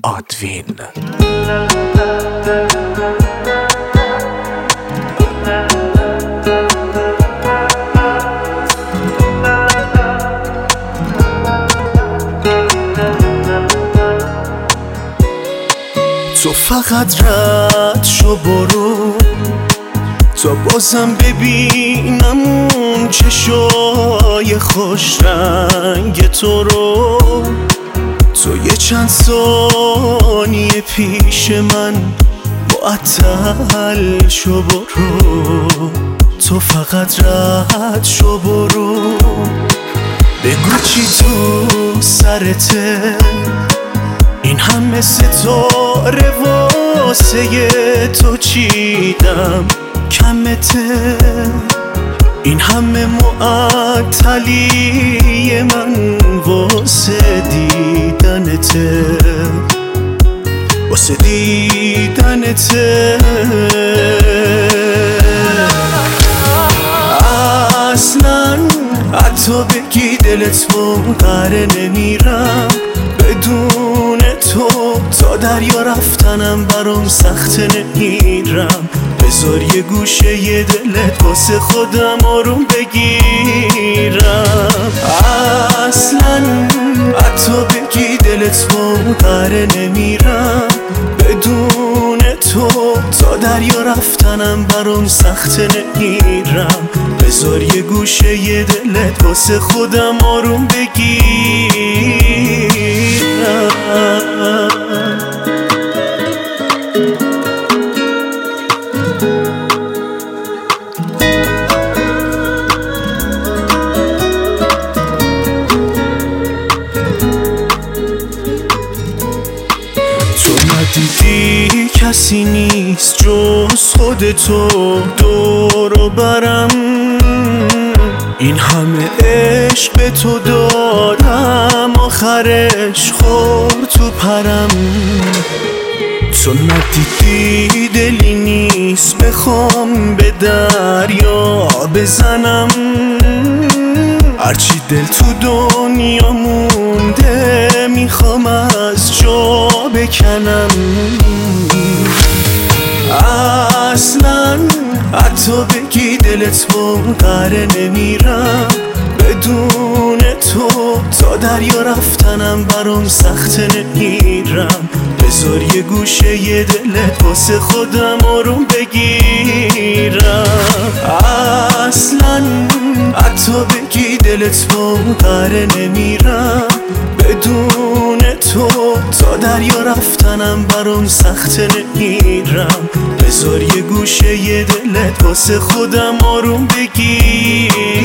آدوین. تو فقط رد شو برو تا بازم ببینم اون چشای خوش رنگ تو رو. تو یه چند ثانیه پیش من معطل شو برو. تو فقط رد شو برو. بگو چی تو سرته، این همه ستاره واسه تو چیدم کمته. این همه معطلی من واسه دیدنته، واسه دیدنته. اصلا حتی بگی دلت منقره نمیرم بدون تو. تا دریا رفتنم برام سخت نمیرم. بذار یه گوشه یه دلت واسه خودم آروم بگیرم. اصلا حتی بگی دلت منقره نمیرم بدون تو. تا دریا رفتنم برام سخت نمیرم. بذار یه گوشه یه دلت واسه خودم آروم بگیرم. تو ندیدی کسی نیست جز خودتو دور و برم. این همه عشق به تو دادم آخرش خورد تو پرم. تو ندیدی دلی نیست بخوام به دریا بزنم. هرچی دل تو دنیا مونده میخوام از جا بکنم. اصلا حتی بگی دلت منقره نمیرم بدون تو. تا دریا رفتنم برام سخت نمیرم. بذار یه گوشه یه دلت واسه خودم آروم بگیرم. اصلا حتی بگی دلت منقره نمیرم بدون تو. تا دریا رفتنم برام سخت نمیرم. بذار یه گوشه یه دلت واسه خودم آروم بگیرم.